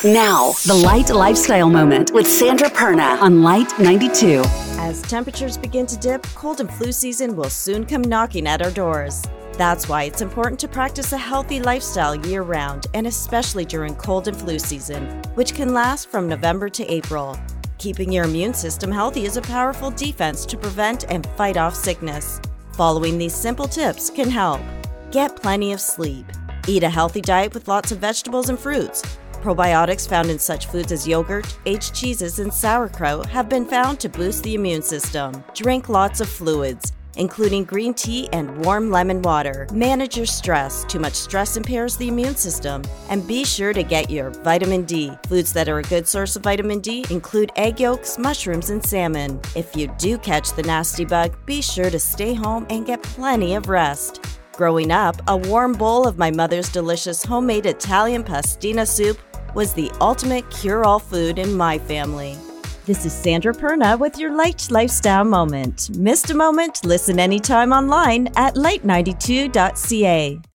Now, the Light Lifestyle Moment with Sandra Perna on Light 92. As temperatures begin to dip, cold and flu season will soon come knocking at our doors. That's why it's important to practice a healthy lifestyle year-round, and especially during cold and flu season, which can last from November to April. Keeping your immune system healthy is a powerful defense to prevent and fight off sickness. Following these simple tips can help. Get plenty of sleep. Eat a healthy diet with lots of vegetables and fruits. Probiotics found in such foods as yogurt, aged cheeses, and sauerkraut have been found to boost the immune system. Drink lots of fluids, including green tea and warm lemon water. Manage your stress. Too much stress impairs the immune system. And be sure to get your vitamin D. Foods that are a good source of vitamin D include egg yolks, mushrooms, and salmon. If you do catch the nasty bug, be sure to stay home and get plenty of rest. Growing up, a warm bowl of my mother's delicious homemade Italian pastina soup was the ultimate cure-all food in my family. This is Sandra Perna with your Light Lifestyle Moment. Missed a moment? Listen anytime online at light92.ca.